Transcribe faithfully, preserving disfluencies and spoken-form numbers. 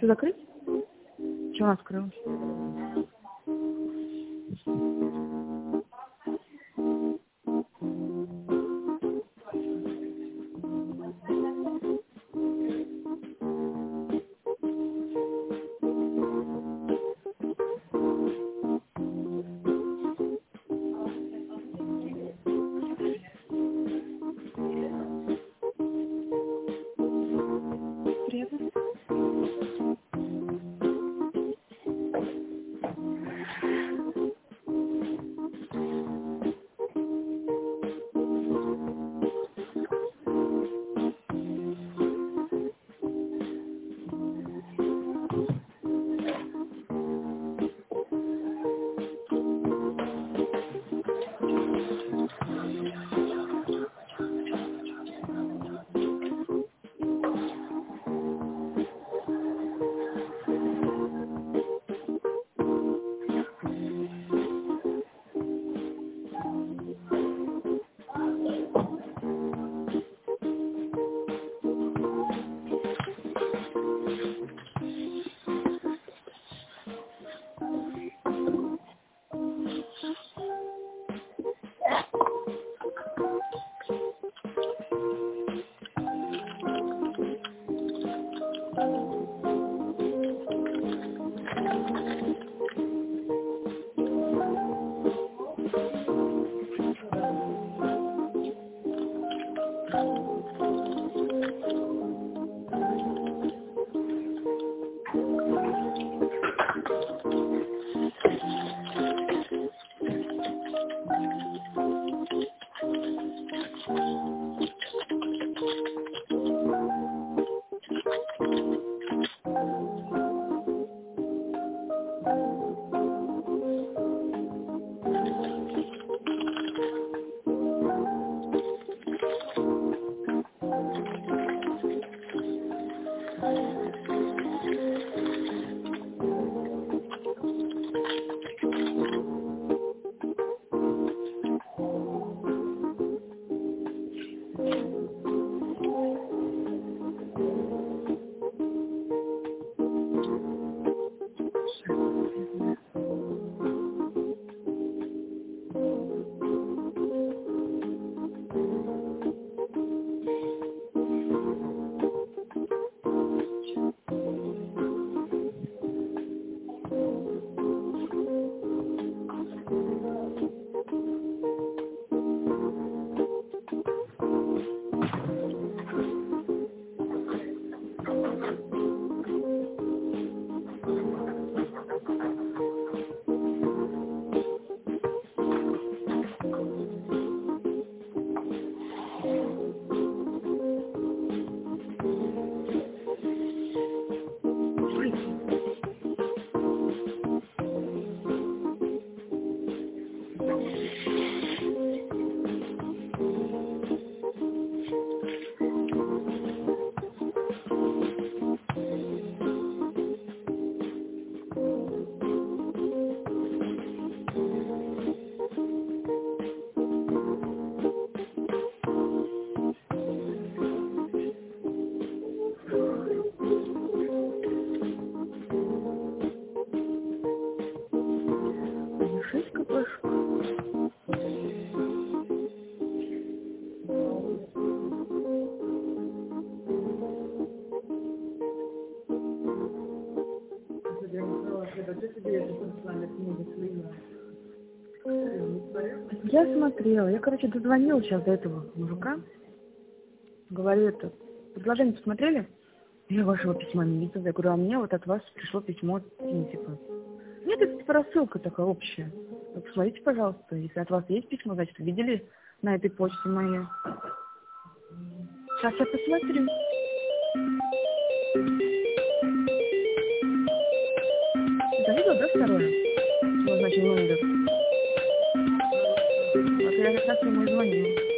Все закрыть? Чего она скрылась? Приятно. Шишка пошла. Я смотрела. Я, короче, дозвонила сейчас до этого мужика. Говорю, это, предложение посмотрели? Я вашего письма не видела. Я говорю, а мне вот от вас пришло письмо, ну, типа... Нет, это типа рассылка такая общая. Вы посмотрите, пожалуйста, если от вас есть письмо, значит, видели на этой почте моей. Сейчас я посмотрю. Это видео, да, второе? Ну, значит, номер. Вот я как раз ему и звонила.